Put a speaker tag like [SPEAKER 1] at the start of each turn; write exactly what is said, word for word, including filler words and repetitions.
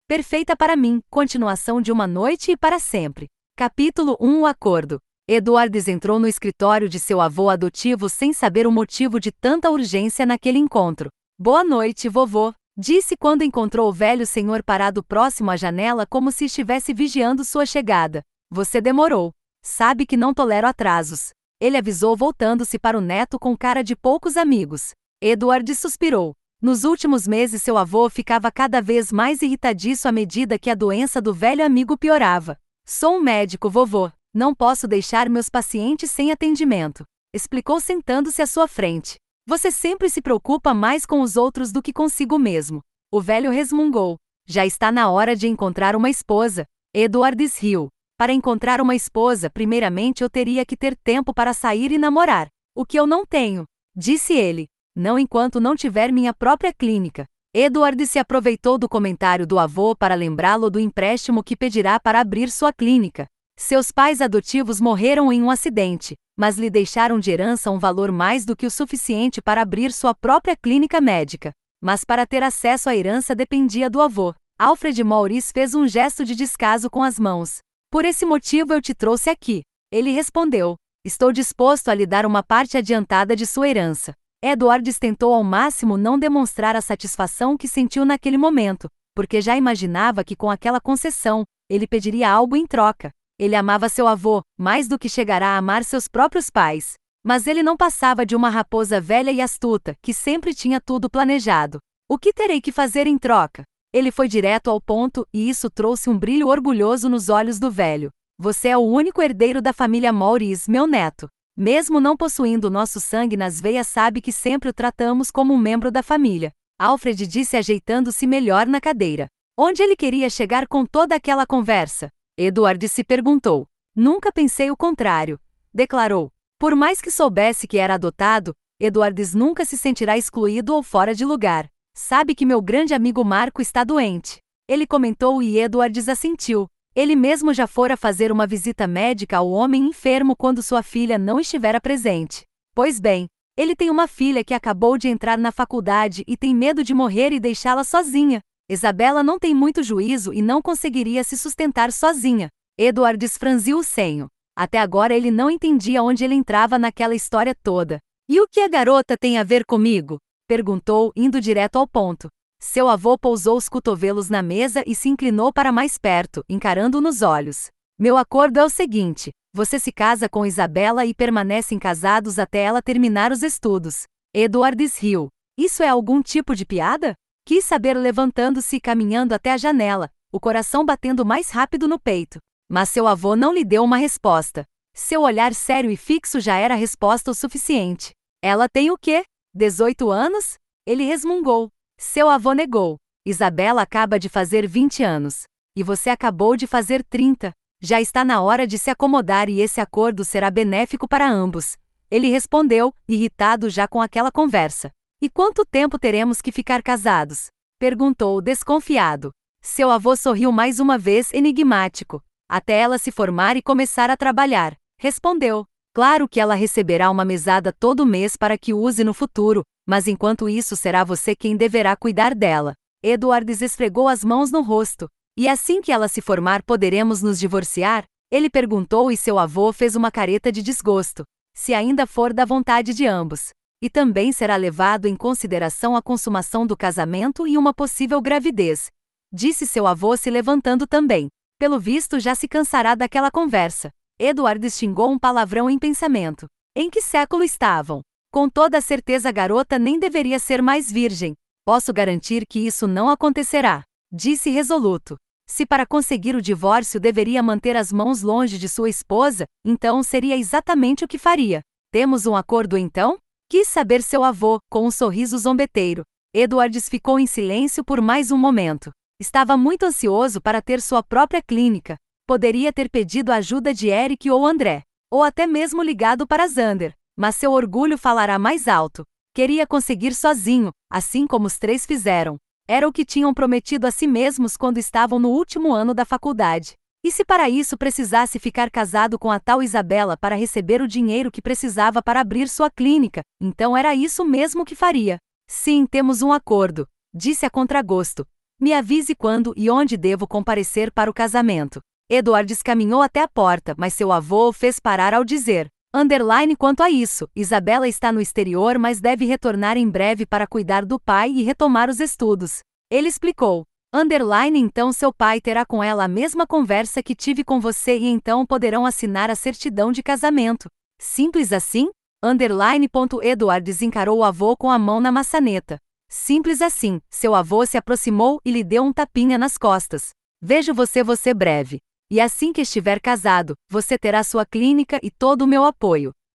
[SPEAKER 1] Perfeita para mim, continuação de Uma Noite e para Sempre. Capítulo um. O Acordo. Edwards entrou no escritório de seu avô adotivo sem saber o motivo de tanta urgência naquele encontro. Boa noite, vovô, disse quando encontrou o velho senhor parado próximo à janela como se estivesse vigiando sua chegada. Você demorou. Sabe que não tolero atrasos. Ele avisou voltando-se para o neto com cara de poucos amigos. Edwards suspirou. Nos últimos meses seu avô ficava cada vez mais irritadiço à medida que a doença do velho amigo piorava. Sou um médico, vovô. Não posso deixar meus pacientes sem atendimento, explicou sentando-se à sua frente. Você sempre se preocupa mais com os outros do que consigo mesmo. O velho resmungou. Já está na hora de encontrar uma esposa. Edwards riu. Para encontrar uma esposa, primeiramente eu teria que ter tempo para sair e namorar. O que eu não tenho, disse ele. Não enquanto não tiver minha própria clínica. Edwards se aproveitou do comentário do avô para lembrá-lo do empréstimo que pedirá para abrir sua clínica. Seus pais adotivos morreram em um acidente, mas lhe deixaram de herança um valor mais do que o suficiente para abrir sua própria clínica médica. Mas para ter acesso à herança dependia do avô. Alfred Maurice fez um gesto de descaso com as mãos. Por esse motivo eu te trouxe aqui. Ele respondeu. Estou disposto a lhe dar uma parte adiantada de sua herança. Edwards tentou ao máximo não demonstrar a satisfação que sentiu naquele momento, porque já imaginava que com aquela concessão, ele pediria algo em troca. Ele amava seu avô, mais do que chegará a amar seus próprios pais. Mas ele não passava de uma raposa velha e astuta, que sempre tinha tudo planejado. O que terei que fazer em troca? Ele foi direto ao ponto, e isso trouxe um brilho orgulhoso nos olhos do velho. Você é o único herdeiro da família Maurice, meu neto. Mesmo não possuindo nosso sangue nas veias, sabe que sempre o tratamos como um membro da família. Alfred disse ajeitando-se melhor na cadeira. Onde ele queria chegar com toda aquela conversa? Edward se perguntou. Nunca pensei o contrário, declarou. Por mais que soubesse que era adotado, Edwards nunca se sentirá excluído ou fora de lugar. Sabe que meu grande amigo Marco está doente. Ele comentou e Edwards assentiu. Ele mesmo já fora fazer uma visita médica ao homem enfermo quando sua filha não estivera presente. Pois bem, ele tem uma filha que acabou de entrar na faculdade e tem medo de morrer e deixá-la sozinha. Isabela não tem muito juízo e não conseguiria se sustentar sozinha. Edwards franziu o senho. Até agora ele não entendia onde ele entrava naquela história toda. E o que a garota tem a ver comigo? Perguntou, indo direto ao ponto. Seu avô pousou os cotovelos na mesa e se inclinou para mais perto, encarando-o nos olhos. Meu acordo é o seguinte: você se casa com Isabela e permanecem casados até ela terminar os estudos. Edwards riu. Isso é algum tipo de piada? Quis saber levantando-se e caminhando até a janela, o coração batendo mais rápido no peito. Mas seu avô não lhe deu uma resposta. Seu olhar sério e fixo já era resposta o suficiente. Ela tem o quê? dezoito anos? Ele resmungou. Seu avô negou. Isabela acaba de fazer vinte anos. E você acabou de fazer trinta. Já está na hora de se acomodar e esse acordo será benéfico para ambos. Ele respondeu, irritado já com aquela conversa. E quanto tempo teremos que ficar casados? Perguntou, desconfiado. Seu avô sorriu mais uma vez, enigmático. Até ela se formar e começar a trabalhar. Respondeu. Claro que ela receberá uma mesada todo mês para que use no futuro, mas enquanto isso será você quem deverá cuidar dela. Edwards esfregou as mãos no rosto. E assim que ela se formar poderemos nos divorciar? Ele perguntou e seu avô fez uma careta de desgosto. Se ainda for da vontade de ambos. E também será levado em consideração a consumação do casamento e uma possível gravidez. Disse seu avô se levantando também. Pelo visto já se cansará daquela conversa. Edward xingou um palavrão em pensamento. Em que século estavam? Com toda certeza a garota nem deveria ser mais virgem. Posso garantir que isso não acontecerá. Disse resoluto. Se para conseguir o divórcio deveria manter as mãos longe de sua esposa, então seria exatamente o que faria. Temos um acordo então? Quis saber seu avô, com um sorriso zombeteiro. Edwards ficou em silêncio por mais um momento. Estava muito ansioso para ter sua própria clínica. Poderia ter pedido a ajuda de Eric ou André. Ou até mesmo ligado para Xander. Mas seu orgulho falará mais alto. Queria conseguir sozinho, assim como os três fizeram. Era o que tinham prometido a si mesmos quando estavam no último ano da faculdade. E se para isso precisasse ficar casado com a tal Isabela para receber o dinheiro que precisava para abrir sua clínica, então era isso mesmo que faria. Sim, temos um acordo, disse a contragosto. Me avise quando e onde devo comparecer para o casamento. Edwards caminhou até a porta, mas seu avô o fez parar ao dizer: Underline quanto a isso, Isabela está no exterior, mas deve retornar em breve para cuidar do pai e retomar os estudos. Ele explicou. Underline então seu pai terá com ela a mesma conversa que tive com você e então poderão assinar a certidão de casamento. Simples assim? Underline. Edwards encarou o avô com a mão na maçaneta. Simples assim. Seu avô se aproximou e lhe deu um tapinha nas costas. Vejo você você breve. E assim que estiver casado, você terá sua clínica e todo o meu apoio.